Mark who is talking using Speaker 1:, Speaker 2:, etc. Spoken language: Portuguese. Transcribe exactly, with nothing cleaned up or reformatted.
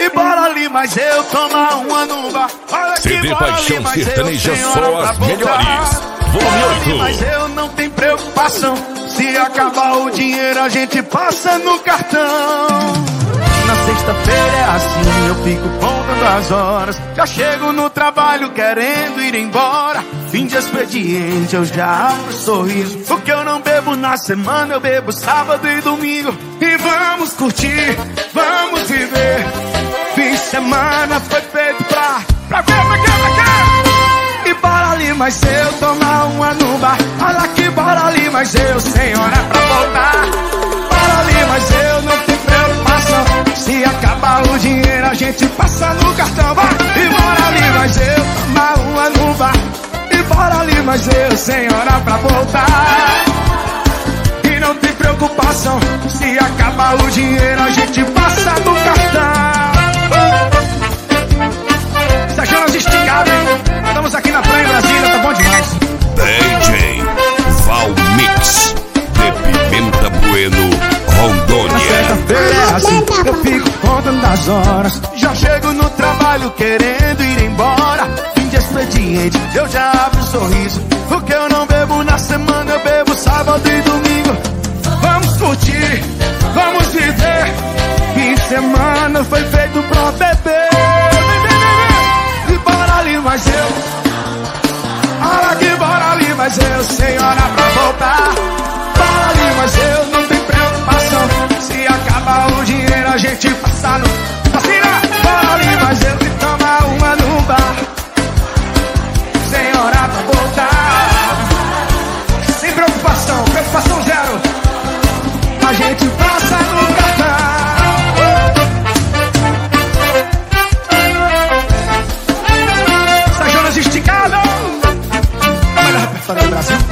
Speaker 1: E bora ali, mas eu tomar uma no bar.
Speaker 2: C D Paixão Sertaneja, só as melhores. Volume oito.
Speaker 1: Mas eu não tenho preocupação. Se acabar o dinheiro, a gente passa no cartão. Na sexta-feira é assim, eu fico contando as horas. Já chego no trabalho querendo ir embora. Fim de expediente, eu já abro sorriso. Porque eu não bebo na semana, eu bebo sábado e domingo. E vamos curtir, vamos viver. Fim de semana foi feito pra... Pra quê, pra quê, pra quê? E bora ali, mas eu tomar uma no bar. Olha aqui, bora ali, mas eu sem hora pra voltar. Bora ali, mas eu não tenho preocupação. Se acabar o dinheiro, a gente passa no cartão. Vai! E bora ali, mas eu tomar uma no bar. E bora ali, mas eu sem hora pra voltar. E não tem preocupação. Se acabar o dinheiro, a gente passa no cartão. Estacionas esticadas, hein? Estamos aqui na praia em Brasília, tá bom demais.
Speaker 2: D J Valmix de Pimenta Bueno, Rondônia.
Speaker 1: Sexta-feira é assim, eu fico contando as horas. Já chego no trabalho querendo ir embora. Fim de expediente, eu já abro um sorriso. Porque eu não bebo na semana, eu bebo sábado e domingo. Vamos curtir, vamos viver. Fim de semana foi feito pra beber. E bora ali, mas eu... Olha aqui, bora ali, mas eu sem hora pra voltar. Bora ali, mas eu não tenho preocupação. Se acabar o dinheiro, a gente passa no... Vacina! Bora ali, mas eu me tomar uma no bar. Sem hora pra voltar. Sem preocupação, preocupação zero. A gente passa no cartão. Estacionas esticadas. Olha, repertório do Brasil.